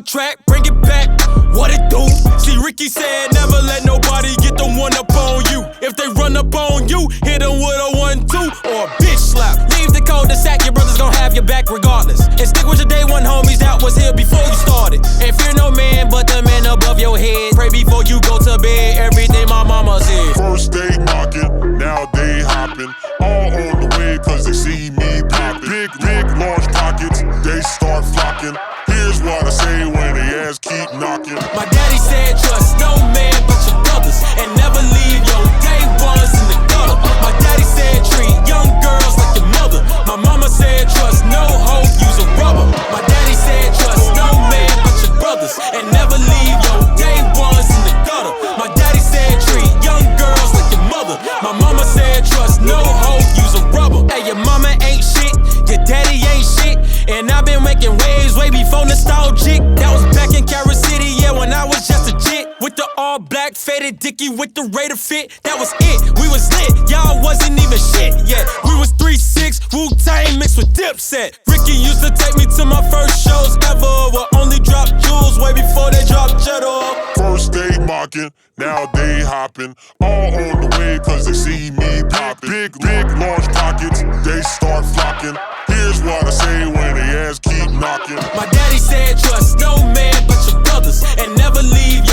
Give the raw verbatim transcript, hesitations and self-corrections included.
track, bring it back. What it do? See, Ricky said never let nobody get the one up on you. If they run up on you, hit them with a one two or a bitch slap. Leave the cul-de-sac, your brothers gon' have your back regardless. And stick with your day one homies that was here before you started. And fear no man but the man above your head. Pray before you go to bed, everything my mama said. First they mocking, now they hopping. All on the way cause they see me popping. Big, big, large pockets, they start flocking. Here's what I say when they ass keep knocking. My daddy said trust no man but your brothers, and never leave your day ones in the gutter. My daddy said treat young girls like your mother. My mama said trust no hoe, use a rubber. My daddy said trust no man but your brothers, and never leave your day ones in the gutter. My daddy said treat young girls like your mother. My mama said trust no hoe, use a rubber. Hey, your mama ain't shit, your daddy ain't shit, and I've been making waves way before nostalgic. That was back in Carol City, yeah, when I was just a chick. With the all black faded Dickie with the Raider fit. That was it, we was lit, y'all wasn't even shit yet. We was three six, Wu-Tang mixed with Dipset. Ricky used to take me to my first shows ever. We'll only drop jewels way before they drop cheddar. First they mocking, now they hopping. All on the way cause they see me popping. Big, big, large pockets, they start flocking. Here's what I say when they ass keep knocking. My daddy said trust no man but your brothers, and never leave